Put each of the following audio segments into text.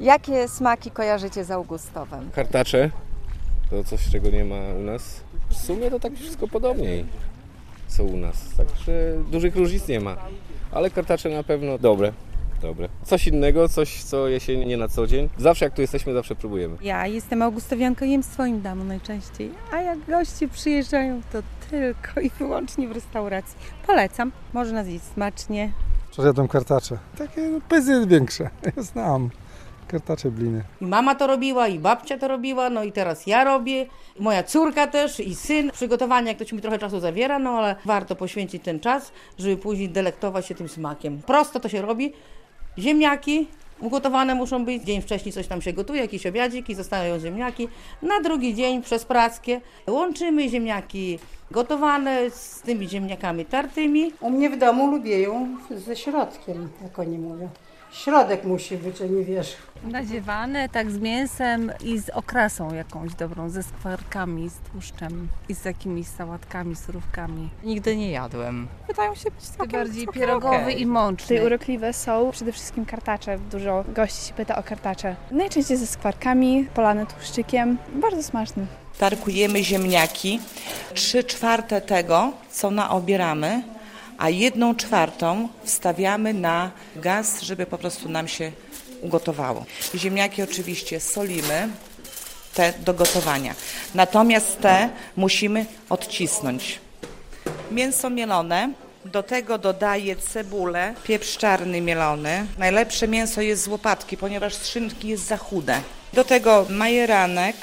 Jakie smaki kojarzycie z Augustowem? Kartacze to coś, czego nie ma u nas. W sumie to tak wszystko podobniej co u nas, także dużych różnic nie ma. Ale kartacze na pewno dobre. Coś innego, coś co je się nie na co dzień. Zawsze jak tu jesteśmy, zawsze próbujemy. Ja jestem augustowianką, jem w swoim domu najczęściej, a jak goście przyjeżdżają, to tylko i wyłącznie w restauracji. Polecam, można zjeść smacznie. Jadłem kartacze. Takie pyzy większe. Ja znam kartacze, bliny. I mama to robiła, i babcia to robiła, no i teraz ja robię. I moja córka też, i syn. Przygotowanie, jak to ci mi trochę czasu zabiera, no ale warto poświęcić ten czas, żeby później delektować się tym smakiem. Prosto to się robi. Ziemniaki ugotowane muszą być. Dzień wcześniej coś tam się gotuje, jakieś obiadziki, zostają ziemniaki. Na drugi dzień przez praskę łączymy ziemniaki gotowane z tymi ziemniakami tartymi. U mnie w domu lubię ją ze środkiem, jak oni mówią. Środek musi być, a nie wierzch. Nadziewane tak z mięsem i z okrasą jakąś dobrą, ze skwarkami, z tłuszczem i z jakimiś sałatkami, surówkami. Nigdy nie jadłem. Wydają się być całkiem Bardziej pierogowy i mączny. Tutaj urokliwe są przede wszystkim kartacze. Dużo gości się pyta o kartacze. Najczęściej ze skwarkami, polane tłuszczykiem. Bardzo smaczny. Tarkujemy ziemniaki. 3/4 tego, co naobieramy, a 1/4 wstawiamy na gaz, żeby po prostu nam się ugotowało. Ziemniaki oczywiście solimy, te do gotowania. Natomiast te musimy odcisnąć. Mięso mielone, do tego dodaję cebulę, pieprz czarny mielony. Najlepsze mięso jest z łopatki, ponieważ z szynki jest za chude. Do tego majeranek,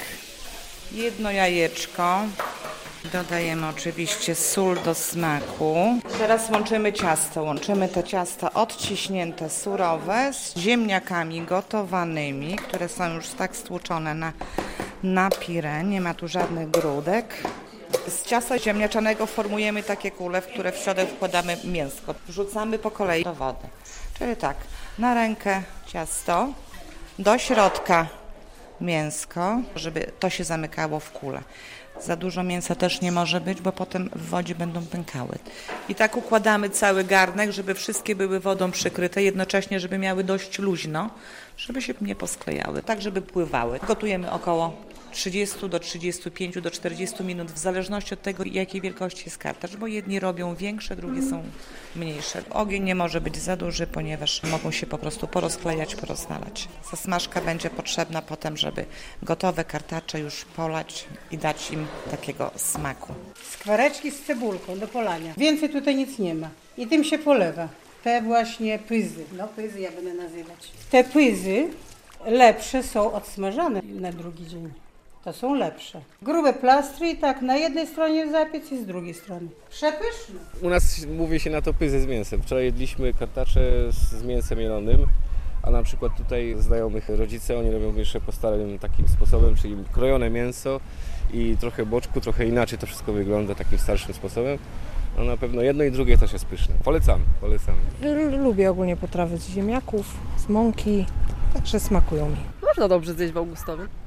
1 jajeczko. Dodajemy oczywiście sól do smaku. Teraz łączymy ciasto. Łączymy te ciasta odciśnięte, surowe z ziemniakami gotowanymi, które są już tak stłuczone na pire. Nie ma tu żadnych grudek. Z ciasta ziemniaczanego formujemy takie kule, w które w środek wkładamy mięsko. Wrzucamy po kolei do wody. Czyli tak, na rękę ciasto, do środka mięsko, żeby to się zamykało w kulę. Za dużo mięsa też nie może być, bo potem w wodzie będą pękały. I tak układamy cały garnek, żeby wszystkie były wodą przykryte, jednocześnie, żeby miały dość luźno, żeby się nie posklejały, tak żeby pływały. Gotujemy około 30 do 35 do 40 minut, w zależności od tego, jakiej wielkości jest kartacz, bo jedni robią większe, drugie są mniejsze. Ogień nie może być za duży, ponieważ mogą się po prostu porozklejać, porozwalać. Zasmażka będzie potrzebna potem, żeby gotowe kartacze już polać i dać im takiego smaku. Skwareczki z cebulką do polania. Więcej tutaj nic nie ma. I tym się polewa. Te właśnie pyzy. No pyzy ja będę nazywać. Te pyzy lepsze są odsmażane na drugi dzień. To są lepsze. Grube plastry i tak na jednej stronie zapiec i z drugiej strony. Przepyszne. U nas mówi się na to pyzy z mięsem. Wczoraj jedliśmy kartacze z mięsem mielonym, a na przykład tutaj znajomych rodzice, oni robią jeszcze po starym takim sposobem, czyli krojone mięso i trochę boczku, trochę inaczej to wszystko wygląda takim starszym sposobem. No na pewno jedno i drugie też jest pyszne. Polecamy. Lubię ogólnie potrawy z ziemniaków, z mąki, także smakują mi. Można dobrze zjeść w Augustowym.